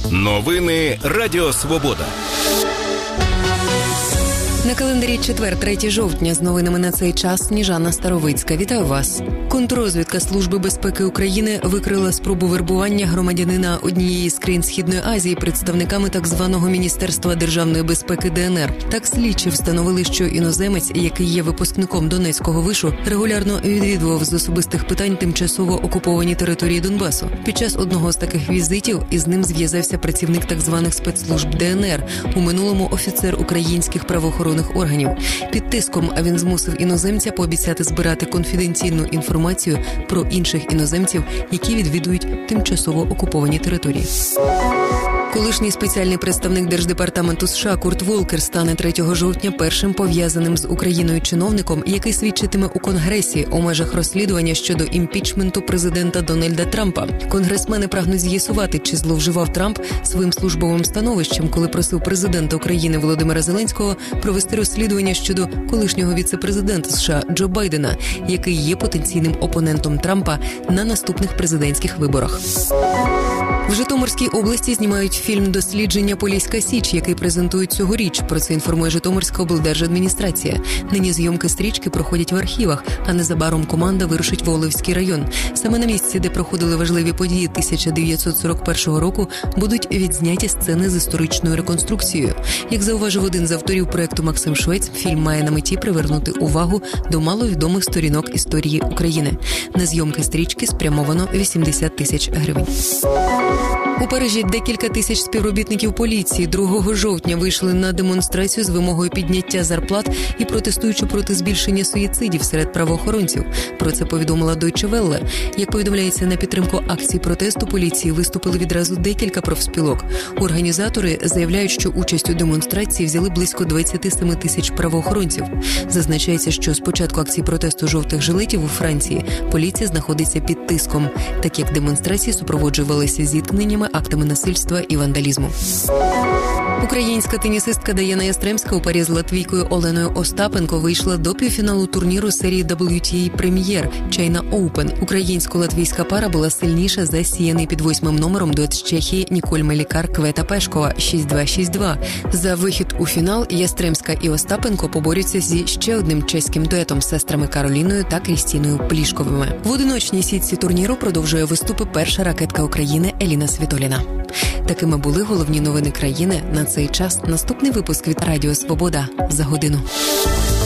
Новини Радіо Свобода. На календарі четвер, 3 жовтня. З новинами на цей час Сніжана Старовицька. Вітаю вас. Контррозвідка Служби безпеки України викрила спробу вербування громадянина однієї з країн Східної Азії представниками так званого Міністерства державної безпеки ДНР. Так слідчі встановили, що іноземець, який є випускником Донецького вишу, регулярно відвідував з особистих питань тимчасово окуповані території Донбасу. Під час одного з таких візитів із ним зв'язався працівник так званих спецслужб ДНР, у минулому офіцер українських правоохоронних органів. Під тиском він змусив іноземця пообіцяти збирати конфіденційну інформацію про інших іноземців, які відвідують тимчасово окуповані території. Колишній спеціальний представник Держдепартаменту США Курт Волкер стане 3 жовтня першим пов'язаним з Україною чиновником, який свідчитиме у Конгресі у межах розслідування щодо імпічменту президента Дональда Трампа. Конгресмени прагнуть з'ясувати, чи зловживав Трамп своїм службовим становищем, коли просив президента України Володимира Зеленського провести розслідування щодо колишнього віце-президента США Джо Байдена, який є потенційним опонентом Трампа на наступних президентських виборах. В Житомирській області знімають фільм «Дослідження Поліська Січ», який презентують цьогоріч. Про це інформує Житомирська облдержадміністрація. Нині зйомки стрічки проходять в архівах, а незабаром команда вирушить в Олевський район. Саме на місці, де проходили важливі події 1941 року, будуть відзняті сцени з історичною реконструкцією. Як зауважив один з авторів проєкту Максим Швець, фільм має на меті привернути увагу до маловідомих сторінок історії України. На зйомки стрічки спрямовано 80 тисяч гривень. У Парижі декілька тисяч співробітників поліції 2 жовтня вийшли на демонстрацію з вимогою підняття зарплат і протестуючи проти збільшення суїцидів серед правоохоронців. Про це повідомила Deutsche Welle. Як повідомляється, на підтримку акції протесту поліції виступили відразу декілька профспілок. Організатори заявляють, що участь у демонстрації взяли близько 27 тисяч правоохоронців. Зазначається, що з початку акції протесту жовтих жилетів у Франції поліція знаходиться під тиском, так як демонстрації супроводжувалися зіткненнями, актами насильства і вандалізму. Українська тенісистка Даяна Ястремська у парі з латвійкою Оленою Остапенко вийшла до півфіналу турніру серії WTA Premier China Open. Українсько-латвійська пара була сильніша за сіяний під 8-м номером дует з Чехії Ніколь Мелікар-Квета Пешкова 6-2-6-2. За вихід у фінал Ястремська і Остапенко поборються зі ще одним чеським дуетом – сестрами Кароліною та Крістіною Плішковими. В одиночній сітці турніру продовжує виступи перша ракетка України Еліна Світоліна. Такими були головні новини країни на цей час. Наступний випуск від Радіо Свобода за годину.